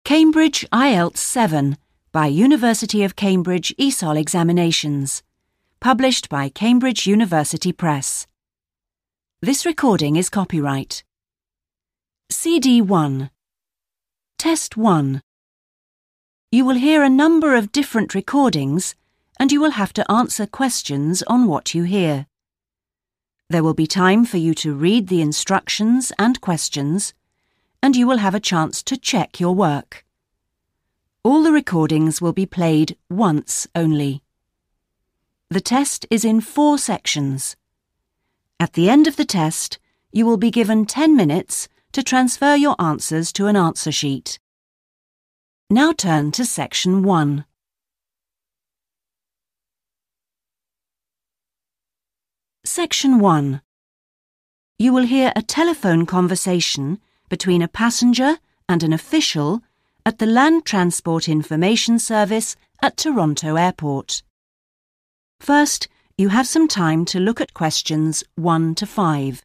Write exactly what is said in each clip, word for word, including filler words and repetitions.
Cambridge I E L T S seven by University of Cambridge E S O L Examinations. Published by Cambridge University Press. This recording is copyright. C D one. Test one. You will hear a number of different recordings and you will have to answer questions on what you hear. There will be time for you to read the instructions and questions, and you will have a chance to check your work. All the recordings will be played once only. The test is in four sections. At the end of the test, you will be given ten minutes to transfer your answers to an answer sheet. Now turn to section one. Section one. You will hear a telephone conversation between a passenger and an official at the Land Transport Information Service at Toronto Airport. First, you have some time to look at questions one to five.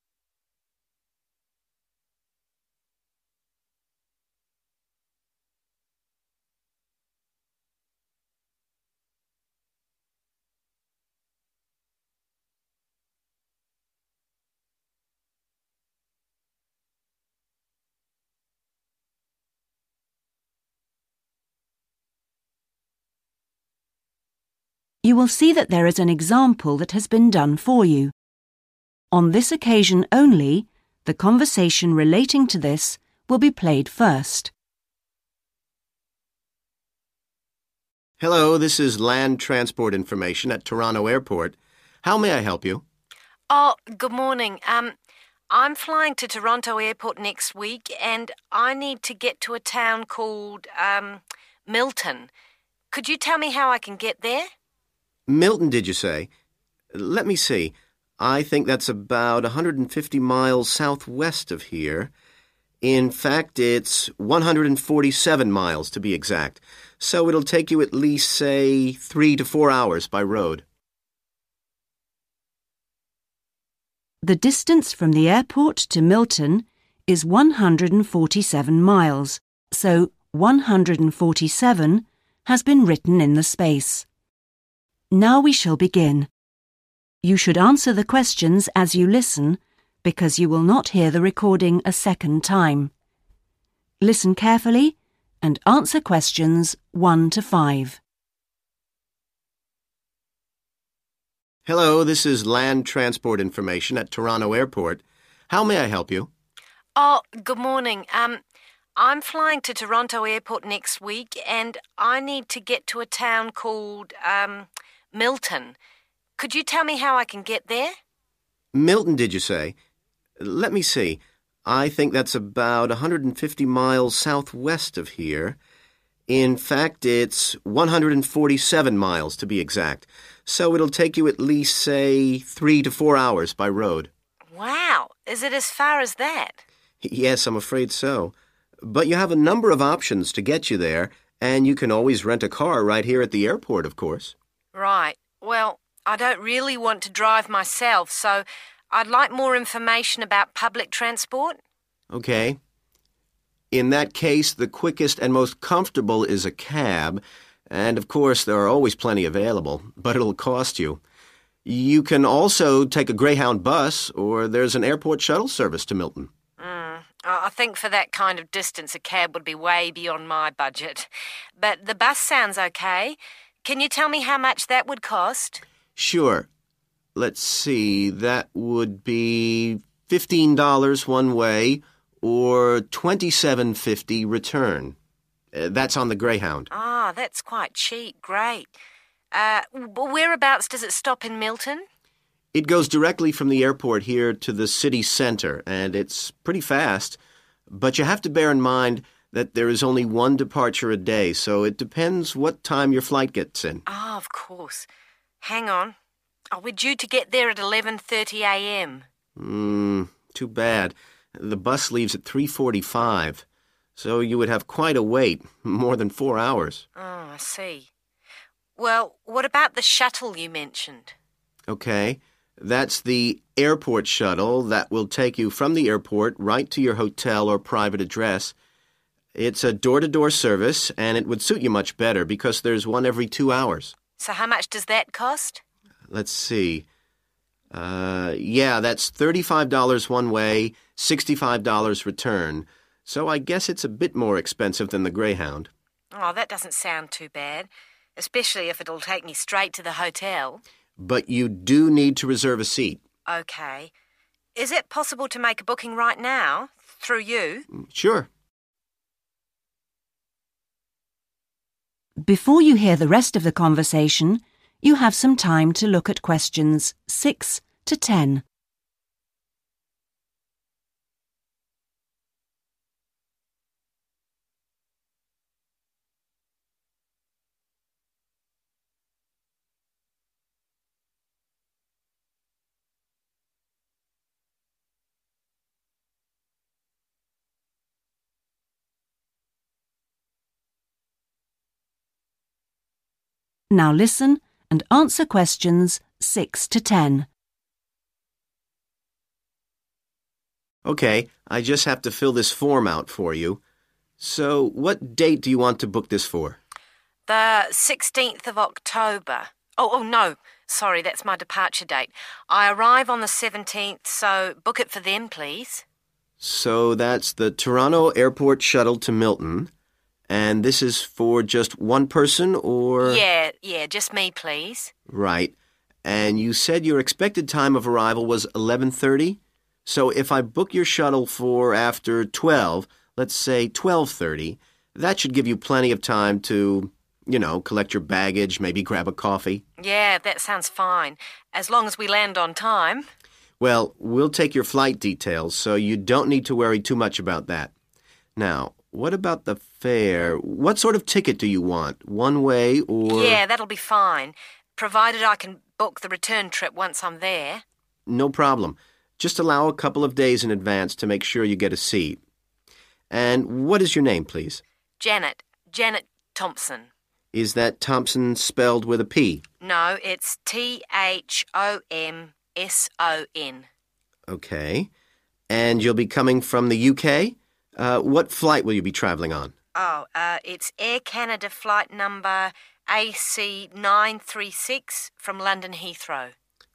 You will see that there is an example that has been done for you. On this occasion only, the conversation relating to this will be played first. Hello, this is Land Transport Information at Toronto Airport. How may I help you? Oh, good morning. Um, I'm flying to Toronto Airport next week and I need to get to a town called, um, Milton. Could you tell me how I can get there? Milton, did you say? Let me see. I think that's about one hundred fifty miles southwest of here. In fact, it's one hundred forty-seven miles to be exact. So it'll take you at least, say, three to four hours by road. The distance from the airport to Milton is one hundred forty-seven miles, so one hundred forty-seven has been written in the space. Now we shall begin. You should answer the questions as you listen, because you will not hear the recording a second time. Listen carefully and answer questions one to five. Hello, this is Land Transport Information at Toronto Airport. How may I help you? Oh, good morning. Um, I'm flying to Toronto Airport next week and I need to get to a town called, um, Milton. Could you tell me how I can get there? Milton, did you say? Let me see. I think that's about one hundred fifty miles southwest of here. In fact, it's one hundred forty-seven miles to be exact. So it'll take you at least, say, three to four hours by road. Wow, is it as far as that? Yes, I'm afraid so. But you have a number of options to get you there, and you can always rent a car right here at the airport, of course. Right. Well, I don't really want to drive myself, so I'd like more information about public transport. Okay. In that case, the quickest and most comfortable is a cab, and of course there are always plenty available, but it'll cost you. You can also take a Greyhound bus, or there's an airport shuttle service to Milton. Mm, I think for that kind of distance a cab would be way beyond my budget. But the bus sounds okay. Can you tell me how much that would cost? Sure. Let's see, that would be fifteen dollars one way or twenty-seven fifty return. Uh, that's on the Greyhound. Ah, that's quite cheap. Great. Uh, whereabouts does it stop in Milton? It goes directly from the airport here to the city center, and it's pretty fast. But you have to bear in mind that there is only one departure a day, so it depends what time your flight gets in. Ah, oh, of course. Hang on. Oh, we're due to get there at eleven thirty a m Hmm, too bad. The bus leaves at three forty-five, so you would have quite a wait, more than four hours. Oh, I see. Well, what about the shuttle you mentioned? Okay, that's the airport shuttle that will take you from the airport right to your hotel or private address. It's a door-to-door service, and it would suit you much better because there's one every two hours. So how much does that cost? Let's see. Uh, yeah, that's thirty-five dollars one way, sixty-five dollars return. So I guess it's a bit more expensive than the Greyhound. Oh, that doesn't sound too bad, especially if it'll take me straight to the hotel. But you do need to reserve a seat. Okay. Is it possible to make a booking right now, through you? Sure. Before you hear the rest of the conversation, you have some time to look at questions six to ten. Now listen and answer questions six to ten. Okay, I just have to fill this form out for you. So, what date do you want to book this for? The sixteenth of October. Oh, oh no, sorry, that's my departure date. I arrive on the seventeenth, so book it for them, please. So that's the Toronto Airport shuttle to Milton. And this is for just one person, or...? Yeah, yeah, just me, please. Right. And you said your expected time of arrival was eleven thirty? So if I book your shuttle for after twelve, let's say twelve thirty, that should give you plenty of time to, you know, collect your baggage, maybe grab a coffee. Yeah, that sounds fine, as long as we land on time. Well, we'll take your flight details, so you don't need to worry too much about that. Now, what about the fare? What sort of ticket do you want? One way or... Yeah, that'll be fine, provided I can book the return trip once I'm there. No problem. Just allow a couple of days in advance to make sure you get a seat. And what is your name, please? Janet. Janet Thompson. Is that Thompson spelled with a P? No, it's T H O M S O N. Okay. And you'll be coming from the U K? Uh, what flight will you be travelling on? Oh, uh, it's Air Canada flight number A C nine three six from London Heathrow.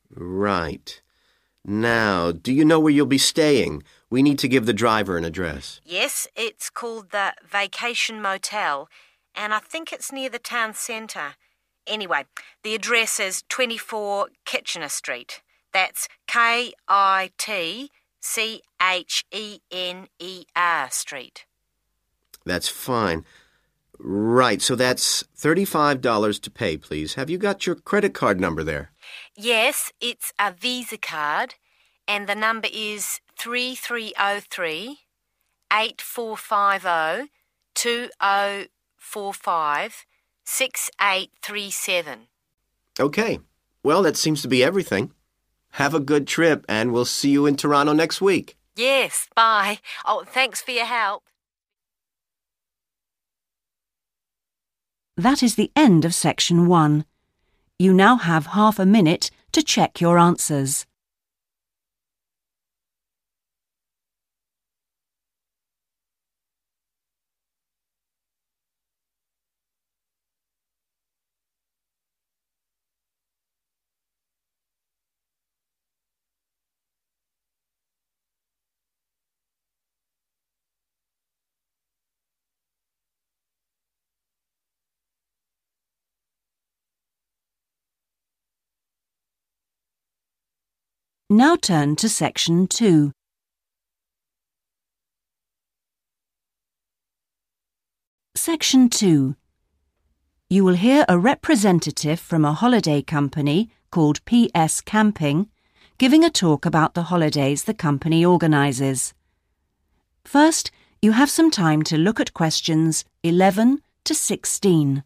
Right. Now, do you know where you'll be staying? We need to give the driver an address. Yes, it's called the Vacation Motel, and I think it's near the town centre. Anyway, the address is twenty-four Kitchener Street. That's K I T C H E N E R Street. That's fine. Right, so that's thirty-five dollars to pay, please. Have you got your credit card number there? Yes, it's a Visa card, and the number is three three zero three, eight four five zero, two zero four five, six eight three seven. Okay. Well, that seems to be everything. Have a good trip, and we'll see you in Toronto next week. Yes, bye. Oh, thanks for your help. That is the end of section one. You now have half a minute to check your answers. Now turn to section two. Section two. You will hear a representative from a holiday company called P S Camping giving a talk about the holidays the company organises. First, you have some time to look at questions eleven to sixteen.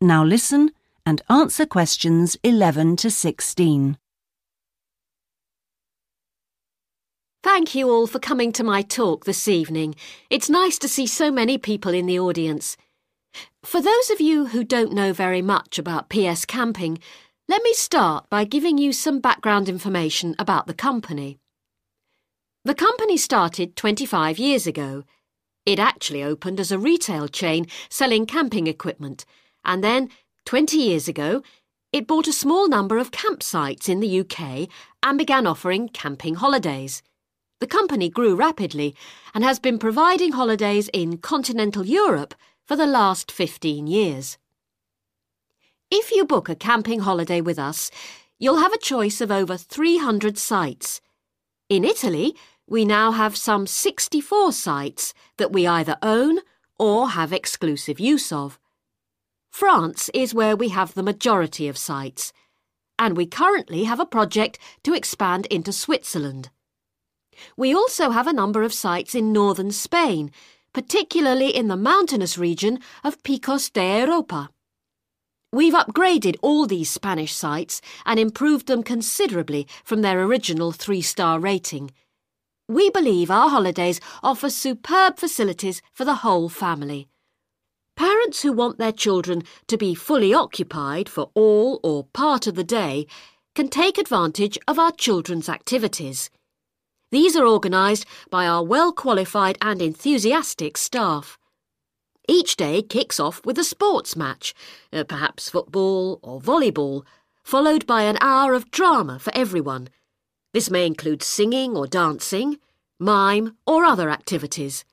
Now listen and answer questions eleven to sixteen. Thank you all for coming to my talk this evening. It's nice to see so many people in the audience. For those of you who don't know very much about P S Camping, let me start by giving you some background information about the company. The company started twenty-five years ago. It actually opened as a retail chain selling camping equipment, and then, twenty years ago, it bought a small number of campsites in the U K and began offering camping holidays. The company grew rapidly and has been providing holidays in continental Europe for the last fifteen years. If you book a camping holiday with us, you'll have a choice of over three hundred sites. In Italy, we now have some sixty-four sites that we either own or have exclusive use of. France is where we have the majority of sites, and we currently have a project to expand into Switzerland. We also have a number of sites in northern Spain, particularly in the mountainous region of Picos de Europa. We've upgraded all these Spanish sites and improved them considerably from their original three-star rating. We believe our holidays offer superb facilities for the whole family. Parents who want their children to be fully occupied for all or part of the day can take advantage of our children's activities. These are organised by our well-qualified and enthusiastic staff. Each day kicks off with a sports match, uh, perhaps football or volleyball, followed by an hour of drama for everyone. This may include singing or dancing, mime or other activities.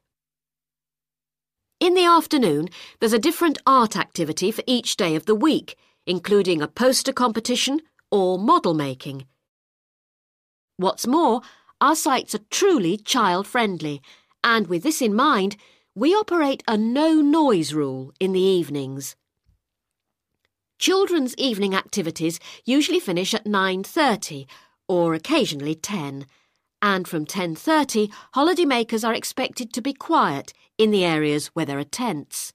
In the afternoon, there's a different art activity for each day of the week, including a poster competition or model making. What's more, our sites are truly child-friendly, and with this in mind, we operate a no-noise rule in the evenings. Children's evening activities usually finish at nine thirty, or occasionally ten, and from ten thirty, holidaymakers are expected to be quiet in the areas where there are tents.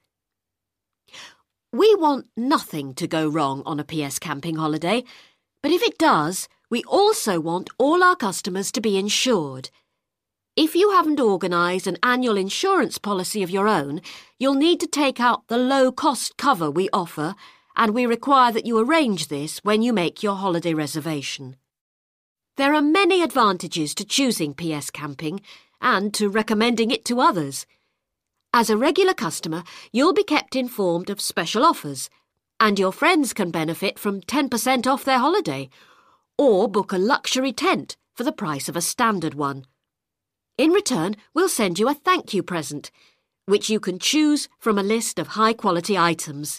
We want nothing to go wrong on a P S Camping holiday, but if it does, we also want all our customers to be insured. If you haven't organised an annual insurance policy of your own, you'll need to take out the low-cost cover we offer, and we require that you arrange this when you make your holiday reservation. There are many advantages to choosing P S Camping and to recommending it to others. As a regular customer, you'll be kept informed of special offers, and your friends can benefit from ten percent off their holiday, or book a luxury tent for the price of a standard one. In return, we'll send you a thank you present, which you can choose from a list of high-quality items.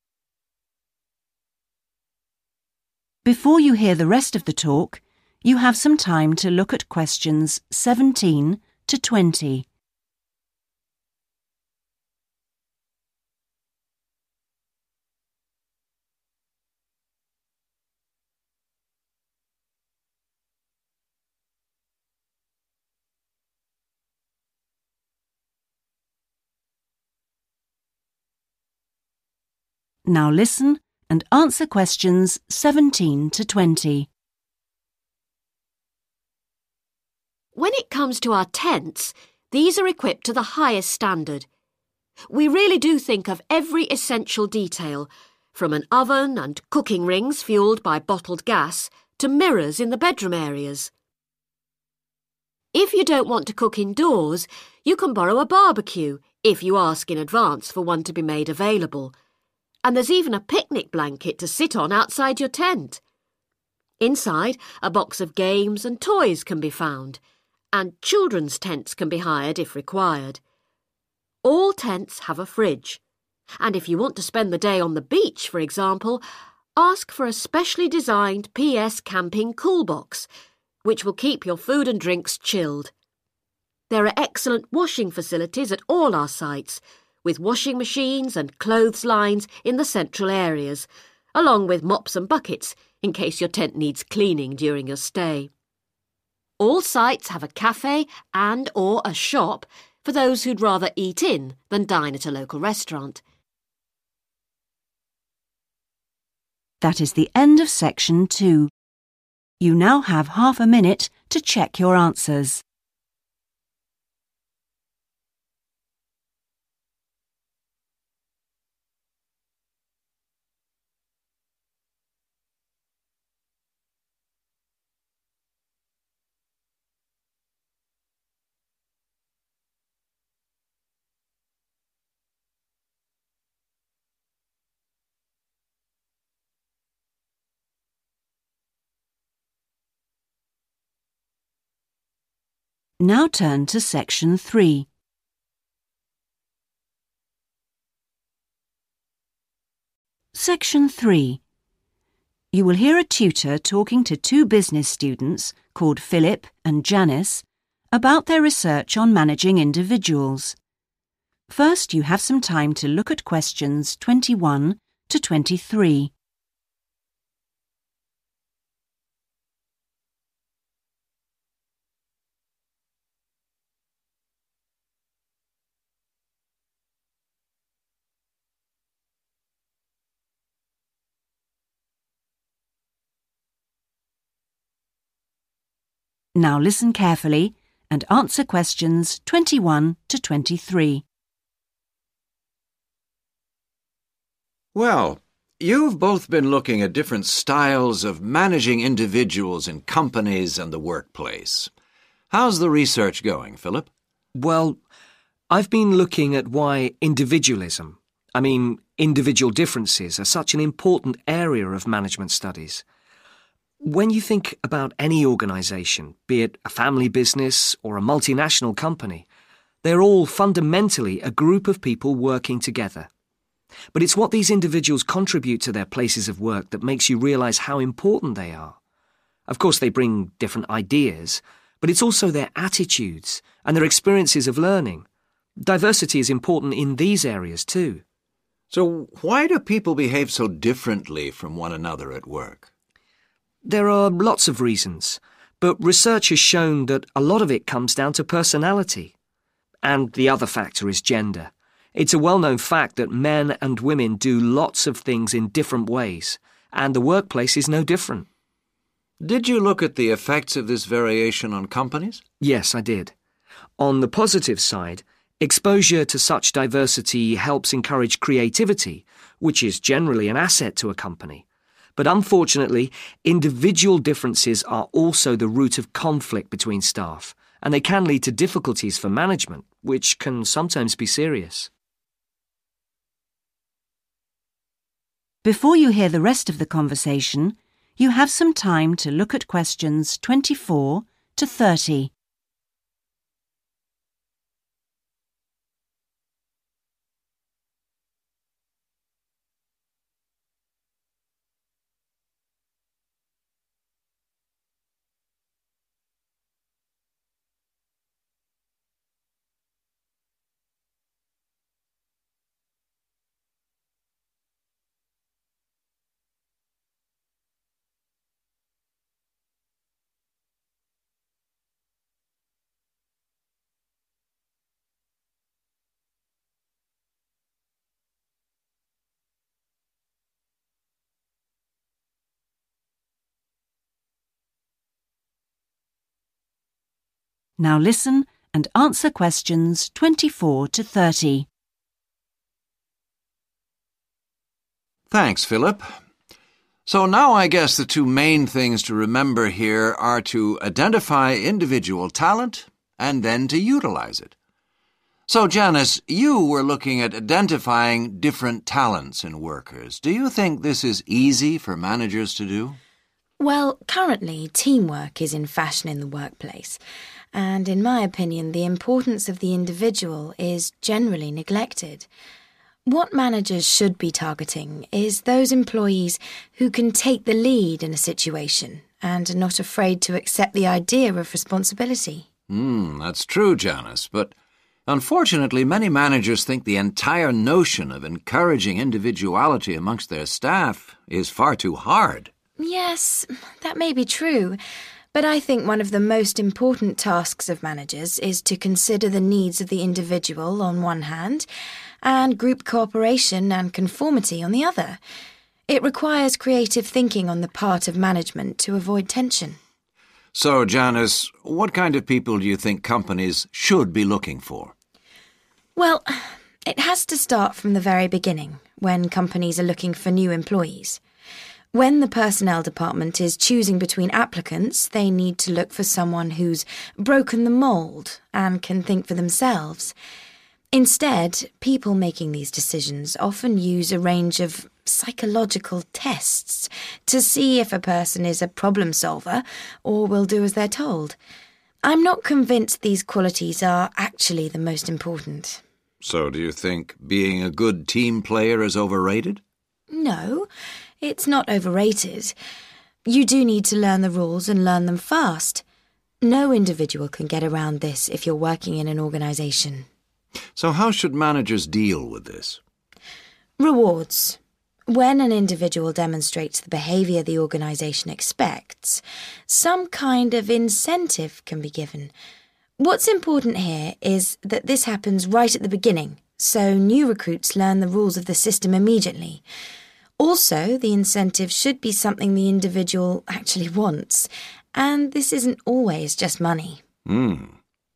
Before you hear the rest of the talk, you have some time to look at questions seventeen to twenty. Now listen and answer questions seventeen to twenty. When it comes to our tents, these are equipped to the highest standard. We really do think of every essential detail, from an oven and cooking rings fuelled by bottled gas to mirrors in the bedroom areas. If you don't want to cook indoors, you can borrow a barbecue if you ask in advance for one to be made available. And there's even a picnic blanket to sit on outside your tent. Inside, a box of games and toys can be found, and children's tents can be hired if required. All tents have a fridge, and if you want to spend the day on the beach, for example, ask for a specially designed P S Camping cool box, which will keep your food and drinks chilled. There are excellent washing facilities at all our sites, with washing machines and clothes lines in the central areas, along with mops and buckets in case your tent needs cleaning during your stay. All sites have a cafe and or a shop for those who'd rather eat in than dine at a local restaurant. That is the end of section two. You now have half a minute to check your answers. Now turn to section three. Section three. You will hear a tutor talking to two business students called Philip and Janice about their research on managing individuals. First, you have some time to look at questions twenty-one to twenty-three. Now listen carefully and answer questions twenty-one to twenty-three. Well, you've both been looking at different styles of managing individuals in companies and the workplace. How's the research going, Philip? Well, I've been looking at why individualism, I mean individual differences, are such an important area of management studies. When you think about any organisation, be it a family business or a multinational company, they're all fundamentally a group of people working together. But it's what these individuals contribute to their places of work that makes you realise how important they are. Of course, they bring different ideas, but it's also their attitudes and their experiences of learning. Diversity is important in these areas too. So why do people behave so differently from one another at work? There are lots of reasons, but research has shown that a lot of it comes down to personality. And the other factor is gender. It's a well-known fact that men and women do lots of things in different ways, and the workplace is no different. Did you look at the effects of this variation on companies? Yes, I did. On the positive side, exposure to such diversity helps encourage creativity, which is generally an asset to a company. But unfortunately, individual differences are also the root of conflict between staff, and they can lead to difficulties for management, which can sometimes be serious. Before you hear the rest of the conversation, you have some time to look at questions twenty-four to thirty. Now listen and answer questions twenty-four to thirty. Thanks, Philip. So now I guess the two main things to remember here are to identify individual talent and then to utilize it. So, Janice, you were looking at identifying different talents in workers. Do you think this is easy for managers to do? Well, currently, teamwork is in fashion in the workplace. And in my opinion, the importance of the individual is generally neglected. What managers should be targeting is those employees who can take the lead in a situation and are not afraid to accept the idea of responsibility. Hmm, that's true, Janice, but unfortunately many managers think the entire notion of encouraging individuality amongst their staff is far too hard. Yes, that may be true. But I think one of the most important tasks of managers is to consider the needs of the individual on one hand and group cooperation and conformity on the other. It requires creative thinking on the part of management to avoid tension. So, Janice, what kind of people do you think companies should be looking for? Well, it has to start from the very beginning, when companies are looking for new employees. When the personnel department is choosing between applicants, they need to look for someone who's broken the mould and can think for themselves. Instead, people making these decisions often use a range of psychological tests to see if a person is a problem solver or will do as they're told. I'm not convinced these qualities are actually the most important. So do you think being a good team player is overrated? No, it's not overrated. You do need to learn the rules and learn them fast. No individual can get around this if you're working in an organisation. So how should managers deal with this? Rewards. When an individual demonstrates the behaviour the organisation expects, some kind of incentive can be given. What's important here is that this happens right at the beginning, so new recruits learn the rules of the system immediately. Also, the incentive should be something the individual actually wants, and this isn't always just money. Hmm.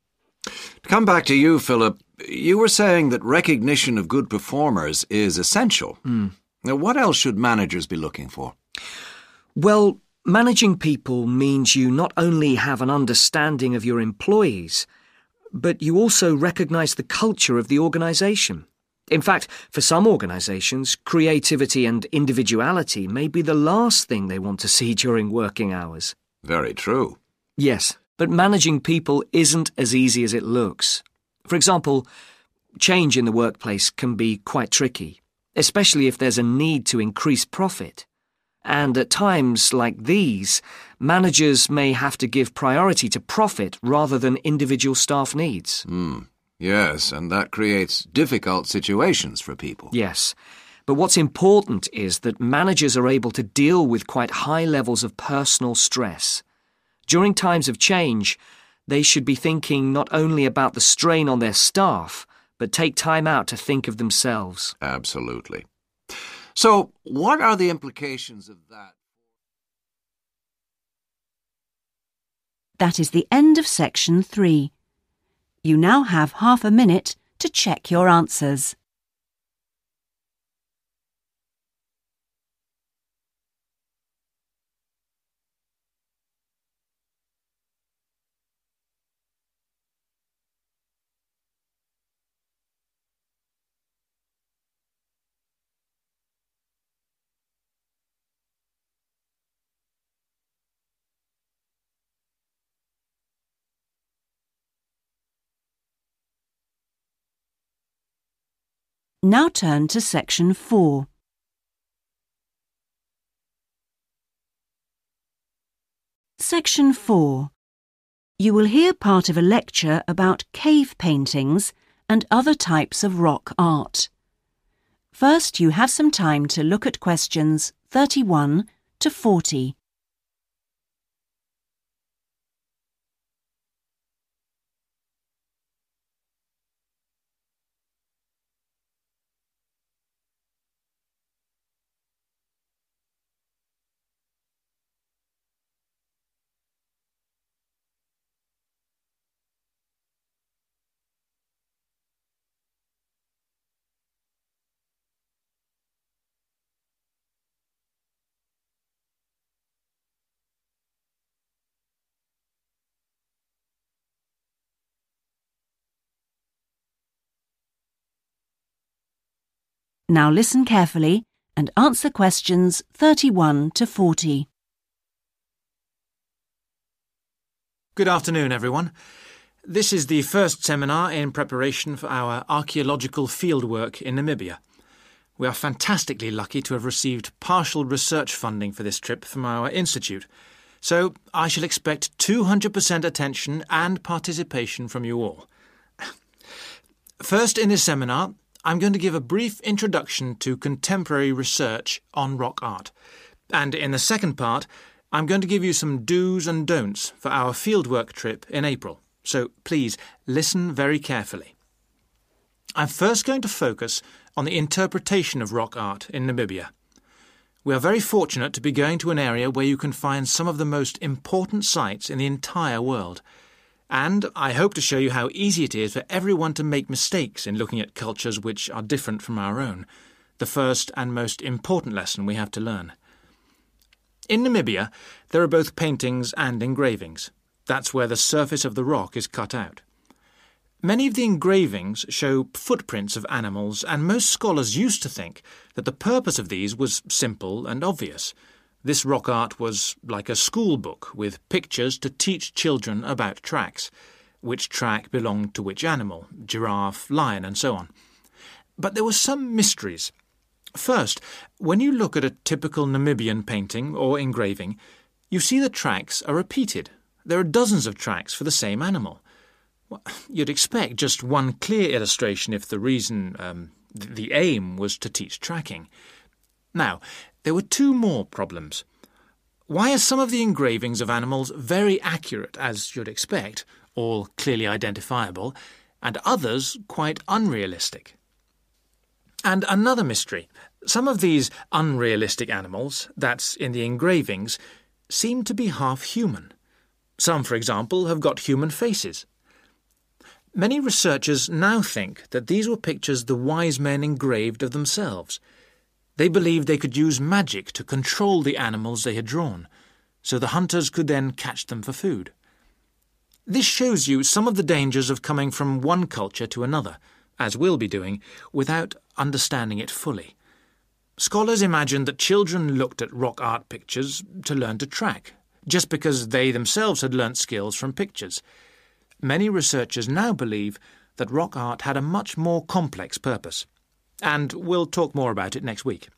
To come back to you, Philip, you were saying that recognition of good performers is essential. Mm. Now, what else should managers be looking for? Well, managing people means you not only have an understanding of your employees, but you also recognise the culture of the organisation. In fact, for some organisations, creativity and individuality may be the last thing they want to see during working hours. Very true. Yes, but managing people isn't as easy as it looks. For example, change in the workplace can be quite tricky, especially if there's a need to increase profit. And at times like these, managers may have to give priority to profit rather than individual staff needs. Hmm. Yes, and that creates difficult situations for people. Yes, but what's important is that managers are able to deal with quite high levels of personal stress. During times of change, they should be thinking not only about the strain on their staff, but take time out to think of themselves. Absolutely. So, what are the implications of that? That is the end of section three. You now have half a minute to check your answers. Now turn to section four. Section four. You will hear part of a lecture about cave paintings and other types of rock art. First, you have some time to look at questions thirty-one to forty. Now listen carefully and answer questions thirty-one to forty. Good afternoon, everyone. This is the first seminar in preparation for our archaeological fieldwork in Namibia. We are fantastically lucky to have received partial research funding for this trip from our institute, so I shall expect two hundred percent attention and participation from you all. First in this seminar, I'm going to give a brief introduction to contemporary research on rock art. And in the second part, I'm going to give you some do's and don'ts for our fieldwork trip in April. So please listen very carefully. I'm first going to focus on the interpretation of rock art in Namibia. We are very fortunate to be going to an area where you can find some of the most important sites in the entire world. And I hope to show you how easy it is for everyone to make mistakes in looking at cultures which are different from our own, the first and most important lesson we have to learn. In Namibia, there are both paintings and engravings. That's where the surface of the rock is cut out. Many of the engravings show footprints of animals, and most scholars used to think that the purpose of these was simple and obvious. This rock art was like a school book with pictures to teach children about tracks, which track belonged to which animal, giraffe, lion, and so on. But there were some mysteries. First, when you look at a typical Namibian painting or engraving, you see the tracks are repeated. There are dozens of tracks for the same animal. Well, you'd expect just one clear illustration if the reason, um, the aim was to teach tracking. Now, there were two more problems. Why are some of the engravings of animals very accurate, as you'd expect, all clearly identifiable, and others quite unrealistic? And another mystery. Some of these unrealistic animals, that's in the engravings, seem to be half human. Some, for example, have got human faces. Many researchers now think that these were pictures the wise men engraved of themselves. They believed they could use magic to control the animals they had drawn, so the hunters could then catch them for food. This shows you some of the dangers of coming from one culture to another, as we'll be doing, without understanding it fully. Scholars imagine that children looked at rock art pictures to learn to track, just because they themselves had learnt skills from pictures. Many researchers now believe that rock art had a much more complex purpose, and we'll talk more about it next week.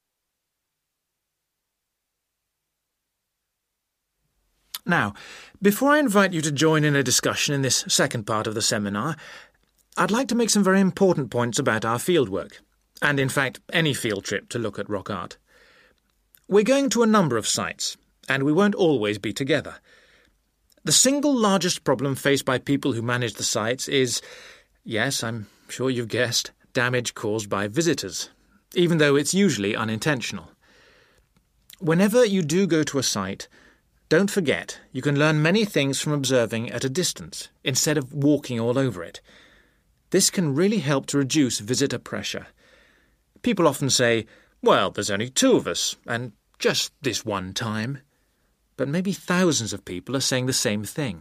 Now, before I invite you to join in a discussion in this second part of the seminar, I'd like to make some very important points about our fieldwork, and in fact any field trip to look at rock art. We're going to a number of sites, and we won't always be together. The single largest problem faced by people who manage the sites is, yes, I'm sure you've guessed, damage caused by visitors, even though it's usually unintentional. Whenever you do go to a site, don't forget you can learn many things from observing at a distance, instead of walking all over it. This can really help to reduce visitor pressure. People often say, well, there's only two of us, and just this one time. But maybe thousands of people are saying the same thing.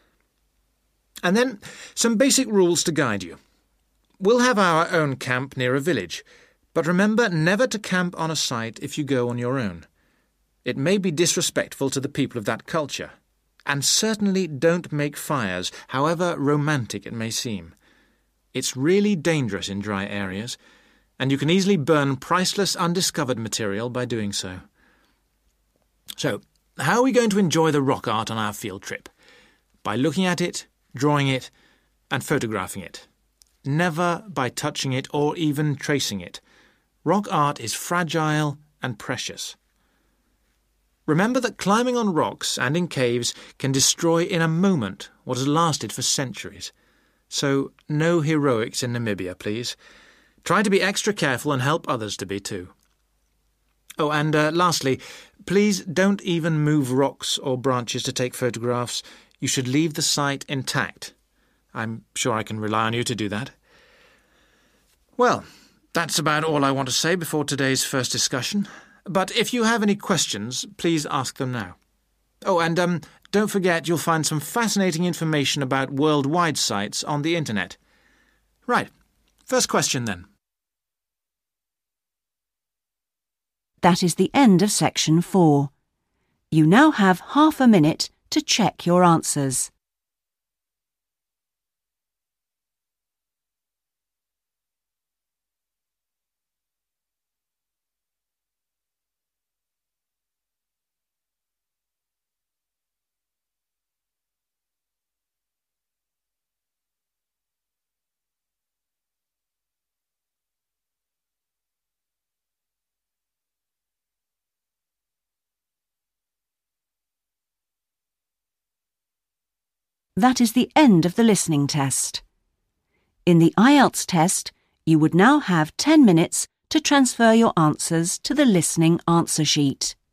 And then some basic rules to guide you. We'll have our own camp near a village, but remember never to camp on a site if you go on your own. It may be disrespectful to the people of that culture, and certainly don't make fires, however romantic it may seem. It's really dangerous in dry areas, and you can easily burn priceless undiscovered material by doing so. So, how are we going to enjoy the rock art on our field trip? By looking at it, drawing it, and photographing it. Never by touching it or even tracing it. Rock art is fragile and precious. Remember that climbing on rocks and in caves can destroy in a moment what has lasted for centuries. So, no heroics in Namibia, please. Try to be extra careful and help others to be too. Oh, and uh, lastly, please don't even move rocks or branches to take photographs. You should leave the site intact. I'm sure I can rely on you to do that. Well, that's about all I want to say before today's first discussion. But if you have any questions, please ask them now. Oh, and um, don't forget you'll find some fascinating information about worldwide sites on the internet. Right, first question then. That is the end of section four. You now have half a minute to check your answers. That is the end of the listening test. In the I E L T S test, you would now have ten minutes to to transfer your answers to the listening answer sheet.